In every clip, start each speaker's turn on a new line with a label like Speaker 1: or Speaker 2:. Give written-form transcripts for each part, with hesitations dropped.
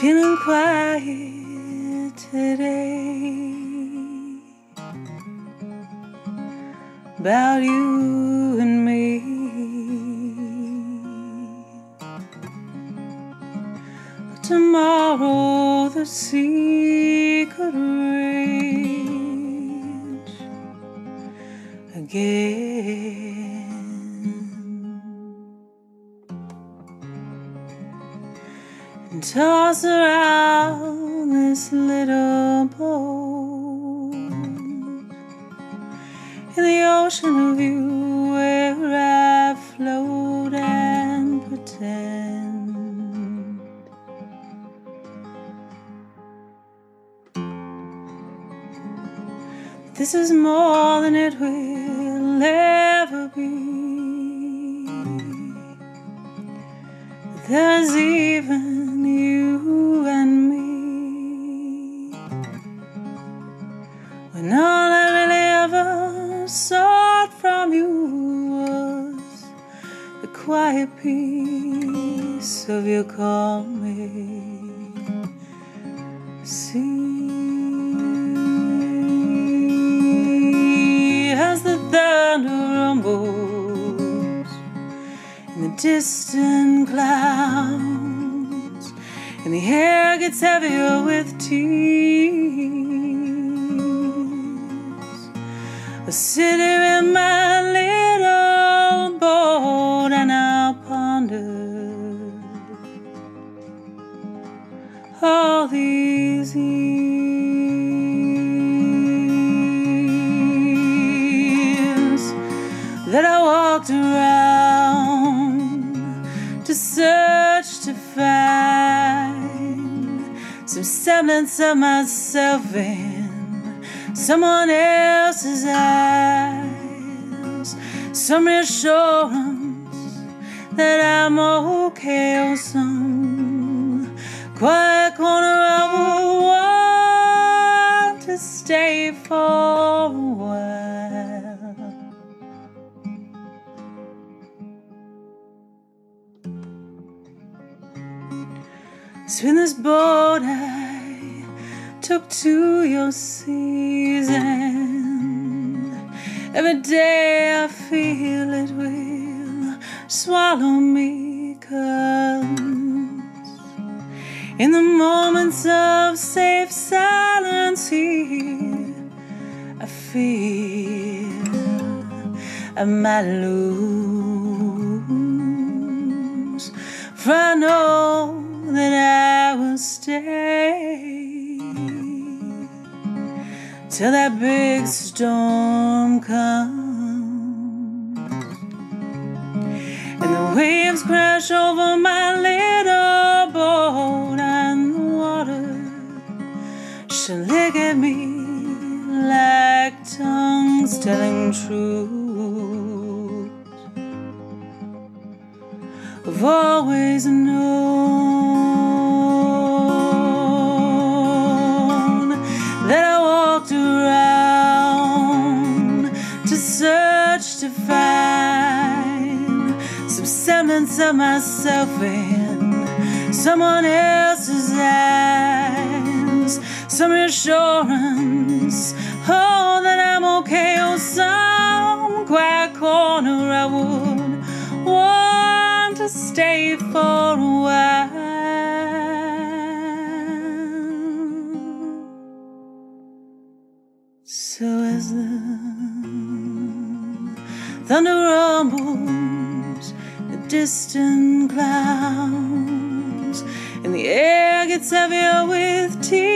Speaker 1: feeling quiet today about you and me. But tomorrow the sea could rage again, and toss around this little boat in the ocean of you, where I float and pretend this is more than it will ever be. There's even you and me, when all I really ever sought from you was the quiet peace of your calming sea. As the thunder rumbles in the distant clouds, and the air gets heavier with tears, I'll sit here in my little boat and I'll ponder all these years that I walked around to search to find some semblance of myself in someone else's eyes, some reassurance that I'm okay, or some quiet corner I would want to stay for a while. So in this boat I took to your seas, and every day I feel it will swallow me, 'cause in the moments of safe silence here I feel I might lose, for I know that I will stay till that big storm comes and the waves crash over my little boat, and the water shall lick at me like tongues telling truth. I've always known that I walked around to search to find some semblance of myself in someone else's eyes, some reassurance, oh, that I'm okay, or some quiet corner I would want to stay for a while. So as the thunder rumbles the distant clouds, and the air gets heavier with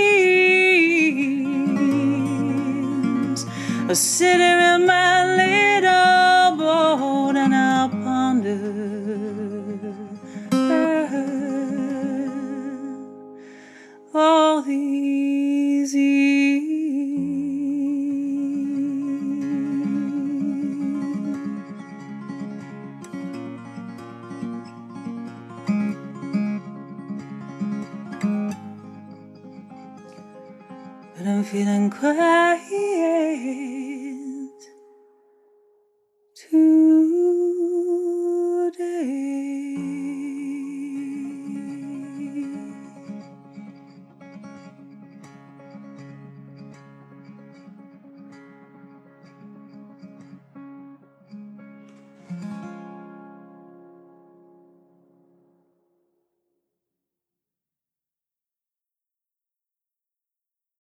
Speaker 1: tears, I'll sit here in my little boat and I'll ponder all these years. But I'm feeling quiet